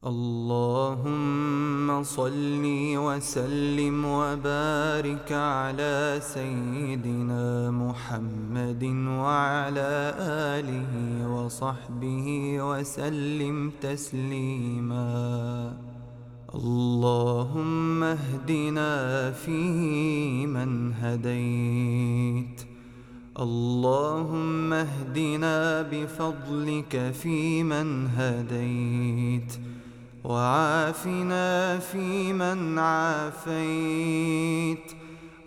اللهم صل وسلم وبارك على سيدنا محمد وعلى آله وصحبه وسلم تسليما. اللهم اهدنا فيمن هديت، اللهم اهدنا بفضلك فيمن هديت، وعافنا فيمن عافيت،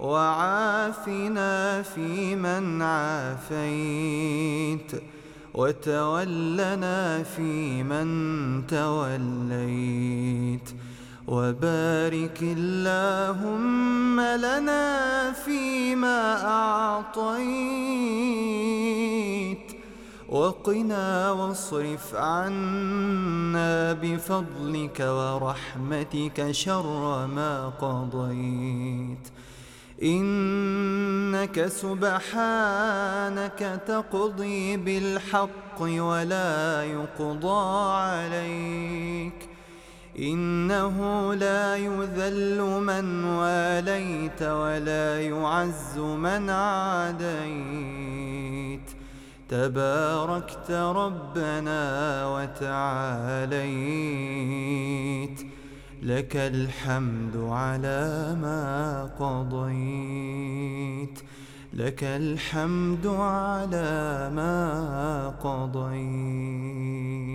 وعافنا فيمن عافيت، وتولنا فيمن توليت، وبارك اللهم لنا فيما أعطيت، وقنا واصرف عنا بفضلك ورحمتك شر ما قضيت. إنك سبحانك تقضي بالحق ولا يقضى عليك، إنه لا يذل من واليت ولا يعز من عاديت. تباركت ربنا وتعاليت، لك الحمد على ما قضيت، لك الحمد على ما قضيت.